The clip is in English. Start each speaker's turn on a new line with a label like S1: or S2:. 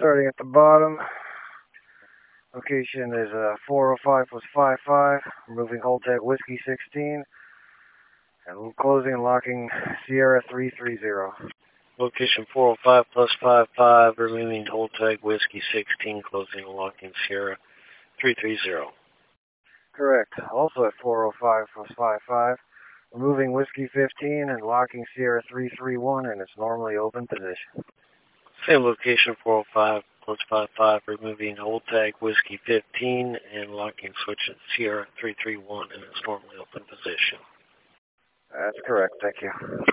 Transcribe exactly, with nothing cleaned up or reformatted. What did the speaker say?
S1: Starting at the bottom, location is uh, four oh five plus five five, removing hold tag Whiskey sixteen, and closing and locking Sierra three three zero.
S2: Location four oh five plus five five, removing hold tag Whiskey sixteen, closing and locking Sierra three three zero.
S1: Correct. Also at four oh five plus five five, removing Whiskey fifteen and locking Sierra three three one in its normally open position.
S2: Same location, four oh five plus five five, removing hold tag Whiskey fifteen and locking switch at Sierra three three one in its normally open position.
S1: That's correct. Thank you.